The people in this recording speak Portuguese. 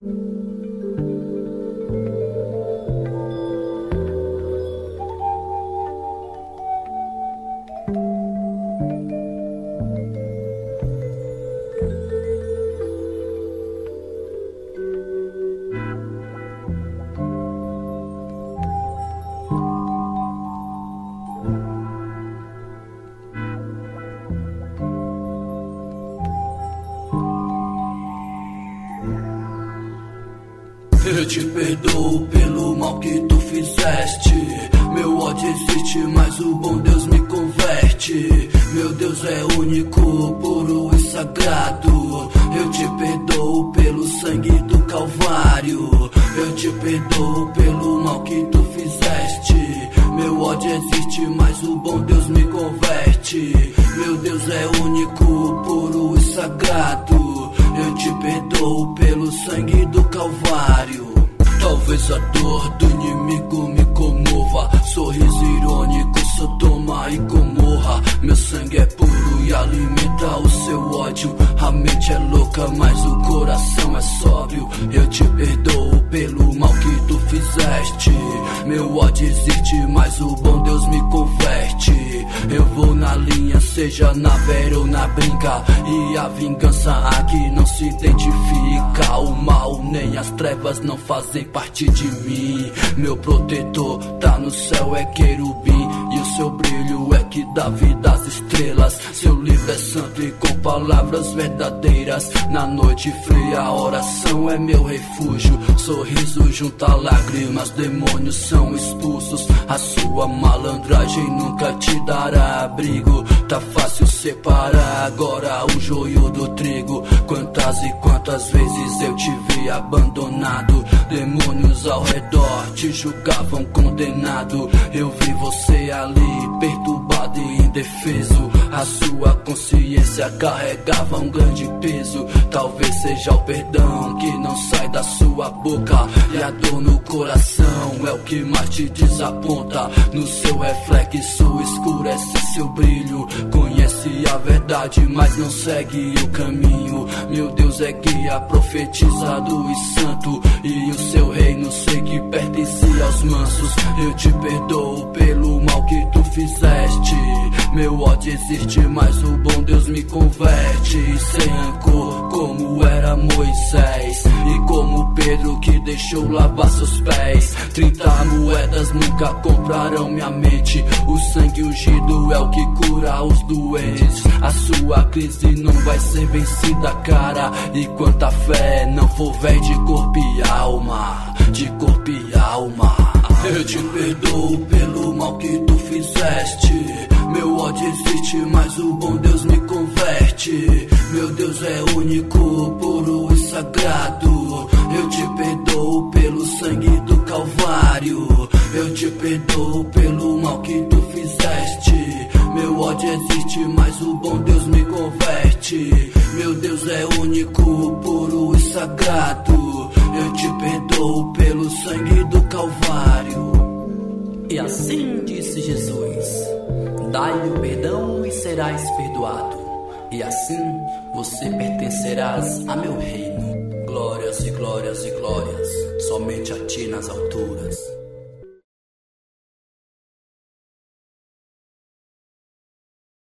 Eu te perdoo pelo mal que tu fizeste. Meu ódio existe, mas o bom Deus me converte. Meu Deus é único, puro e sagrado. Eu te perdoo pelo sangue do Calvário. Eu te perdoo pelo mal que tu fizeste. Meu ódio existe, mas o bom Deus me converte. Meu Deus é único, puro e sagrado. Eu te perdoo pelo sangue do Calvário. Talvez a dor do inimigo me comova. Sorriso irônico, Sodoma e Gomorra. Meu sangue é puro e alimenta o seu ódio. A mente é louca, mas o coração é sóbrio. Eu te perdoo pelo mal que tu fizeste. Meu ódio existe, mas o bom Deus me converte. Eu vou na linha, seja na vera ou na brinca. E a vingança aqui não se identifica. O mal nem as trevas não fazem parte de mim. Meu protetor tá no céu, é querubim. E o seu brilho é que dá vida às estrelas. Seu livro é santo e com palavras verdadeiras. Na noite fria a oração é meu refúgio. Sorriso junto a lágrimas, demônios são expulsos. A sua malandragem nunca te dará abrigo. Tá fácil separar agora o joio do trigo. Quantas e quantas vezes eu te vi abandonado. Demônios ao redor te julgavam condenado. Eu vi você ali perturbado e indefeso. A sua consciência carregava um grande peso. Talvez seja o perdão que não sai da sua boca. E a dor no coração é o que mais te desaponta. No seu reflexo escurece seu brilho. Conhece a verdade, mas não segue o caminho. Meu Deus é guia, profetizado e santo. E o seu reino sei que pertence aos mansos. Eu te perdoo pelo mal que tu fizeste. Meu ódio existe, mas o bom Deus me converte. Sem rancor, como era Moisés. E como Pedro que deixou lavar seus pés. 30 moedas nunca comprarão minha mente. O sangue ungido é o que cura os doentes. A sua crise não vai ser vencida, cara. E quanta fé não for véi de corpo e alma. De corpo e alma. Eu te perdoo pelo mal que tu fizeste. Meu ódio existe, mas o bom Deus me converte. Meu Deus é único, puro e sagrado. Eu te perdoo pelo sangue do Calvário. Eu te perdoo pelo mal que tu fizeste. Meu ódio existe, mas o bom Deus me converte. Meu Deus é único, puro e sagrado. Eu te perdoo pelo sangue do Calvário. E assim disse Jesus: dai-lhe o perdão e serás perdoado. E assim você pertencerás a meu reino. Glórias e glórias e glórias, somente a ti nas alturas.